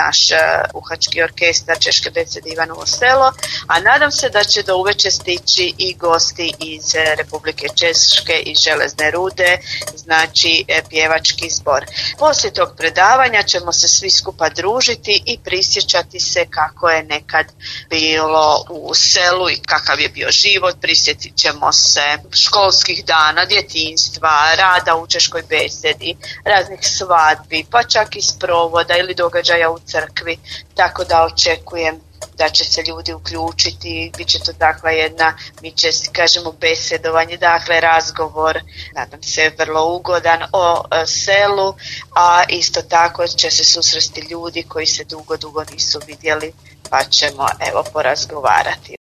naš puhački orkestar Češke besede Ivanovo selo, a nadam se da će do uveče stići i gosti iz Republike Češke i Železne rude, znači pjevački zbor. Poslije tog predavanja ćemo se svi skupa družiti i prisjećati se kako je nekad bilo u selu i kakav je bio život. Prisjetit ćemo se školskih dana, djetinjstva, rada u Češkoj besedi, raznih svadbi, pa čak i sprovoda ili događaja u crkvi, tako da očekujem da će se ljudi uključiti, bit će to takva jedna, mi kažemo besedovanje, dakle razgovor, nadam se vrlo ugodan o selu, a isto tako će se susresti ljudi koji se dugo nisu vidjeli, pa ćemo evo porazgovarati.